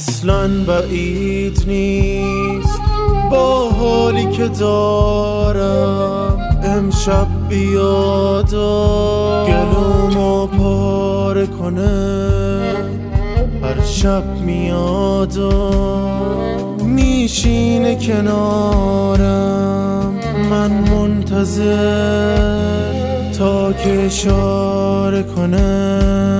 اصلاً بعید نیست با حالی که دارم امشب بیادا گلومو پاره کنه. هر شب میادا میشینه کنارم، من منتظر تا که اشاره کنه.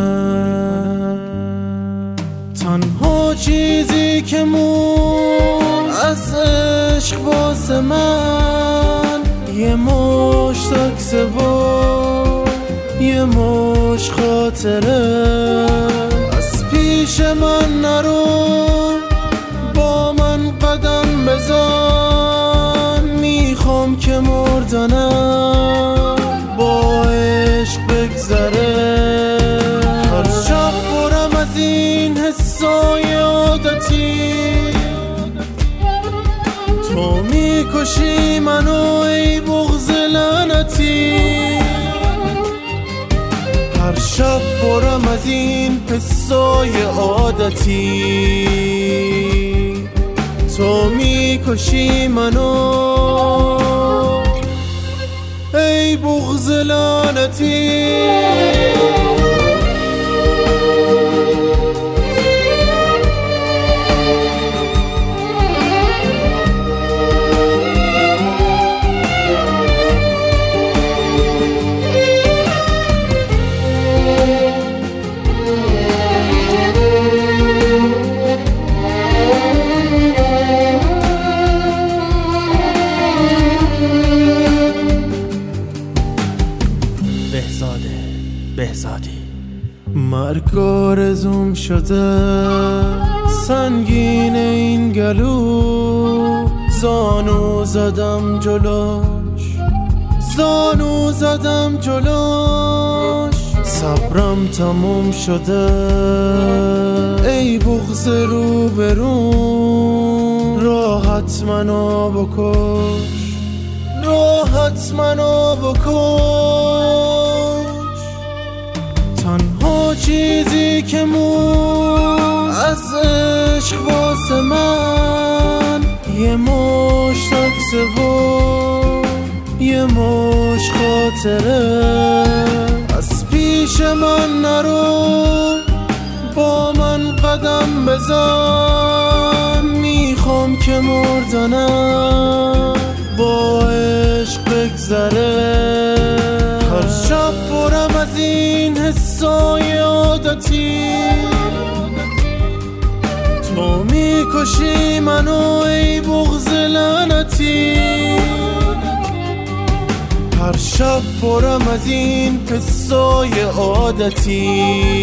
تنها چیزی که مون از عشق واسه من یه مشت عکسه و یه مشت خاطره. از پیش من نرو، با من قدم بزن، میخوام که مردنم با عشق بگذره. هر شب برم از این حسای عادتی، تو میکشی منو ای بغض لعنتی. هر شب برم از این حسای عادتی، تو میکشی منو ای بغض لعنتی. بهزادی مرگ آرزوم شده، سنگین این گلو، زانو زدم جلوش، صبرم تموم شده ای بغض روبرون. راحت منو بکش. تنها چیزی که مون از عشق واسه من یه مشت عکسه و یه مشت خاطره. از پیش من نرو، با من قدم بزن، میخوام که مردنم با عشق بگذره. هر شب برم از این حسای عادتی، تو میکشی منو ای بغض لعنتی. هر شب برم از این حسای عادتی،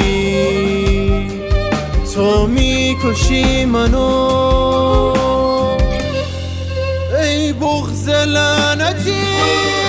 تو میکشی منو ای بغض لعنتی.